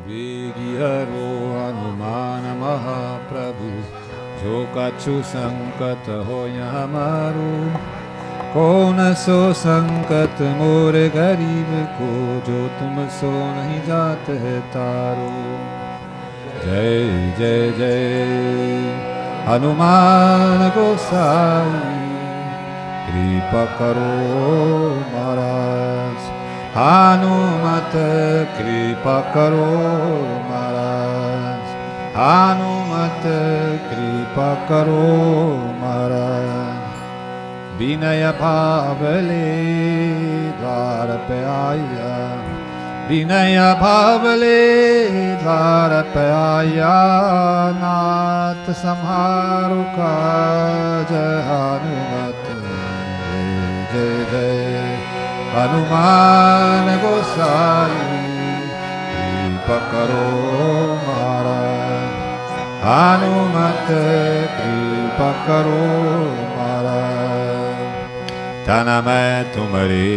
वेगिहरो हनुमान महाप्रभु, जो कछु संकट हो हमारो। कौन सो संकट मोर गरीब को, जो तुम सो नहीं जात है तारो। जय जय जय हनुमान गोसाई, कृपा करो महाराज। हनुमत कृपा करो महाराज, हनुमत कृपा करो महाराज। विनय भावले द्वार पे आया, विनय भावले द्वार पे आया। नाथ सम्हारो काज हनुमत, जय जय हनुमान गोसाई, कृपा करो महाराज। हनुमत कृपा करो महाराज। तन मैं तुम्हारी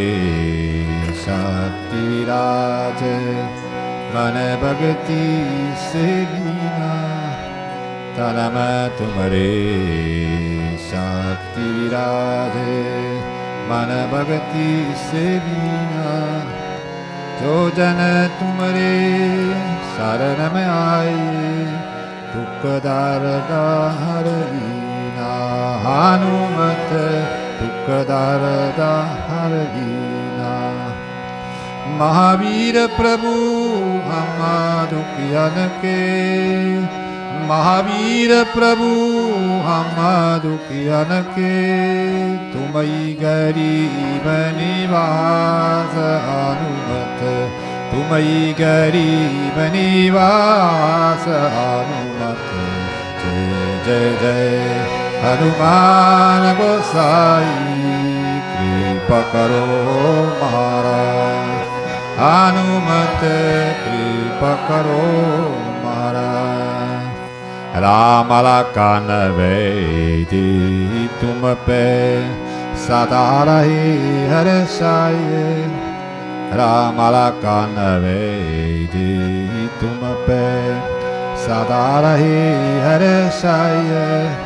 शक्ति विराज, मन भक्ति से लीना। तन मैं तुम्हारी शक्ति विराज, मन भक्ति से लीना। जो जन तुम्हारे शरण में आए, दुख दर्द हर लीना। हनुमत दुख दर्द हर लीना। महावीर प्रभु हम दुखियन के, महावीर प्रभु हम दुखियन के। तुम्ही गरीब निवास हनुमत, तुम्ही गरीब निवास हनुमत। जय जय जय हनुमान गोसाई, कृपा करो महाराज। हनुमत कृपा करो महाराज। राम लखन वेदी तुम पे, सदा रहे हर्षाये। राम लखन वेदी तुम पे, सदा रहे हर्षाये।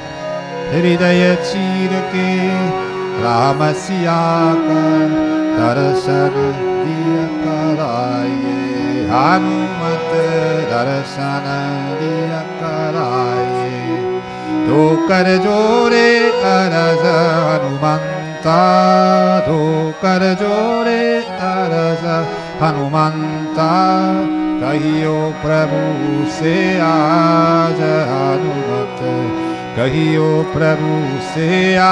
हृदय चीर के राम सिया का, दर्शन दिया कराए। हनुमत दर्शन दिया कराए। तो कर जोरे अरज हनुमंता, तो कर जोरे अरज हनुमंता। कहियो प्रभु से आज हनुमत, कहियो प्रभु से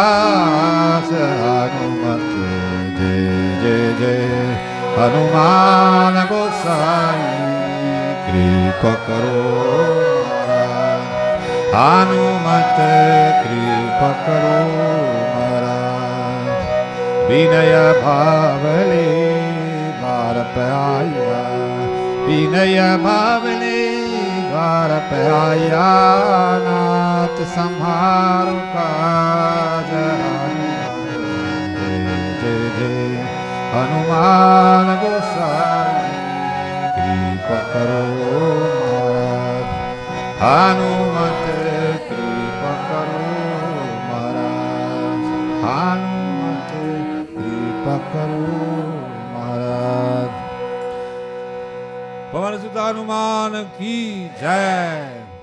आज हनुमत। जय जय जय हनुमान गोसाई, कृपा करो महाराज। हनुमत कृपा करो महाराज। विनय भावले द्वार पे आया, विनय भावले द्वार पे आया। नाथ सम्हारो काज हनुमत। जय जय हनुमान गोसाई, कृपा करो महाराज। हनुमत कृपा करो महाराज। हनुमत कृपा करो महाराज। पवन सुत हनुमान की जय।